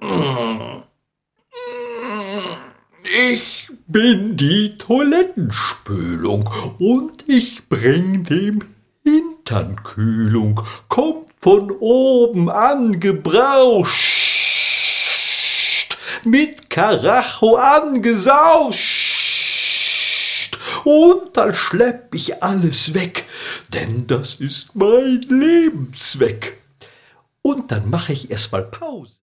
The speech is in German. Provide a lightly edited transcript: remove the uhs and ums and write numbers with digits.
Ich bin die Toilettenspülung und ich bring dem Hintern Kühlung. Kommt von oben angebrauscht, mit Karacho angesauscht. Und dann schlepp ich alles weg, denn das ist mein Lebenszweck. Und dann mach ich erst mal Pause.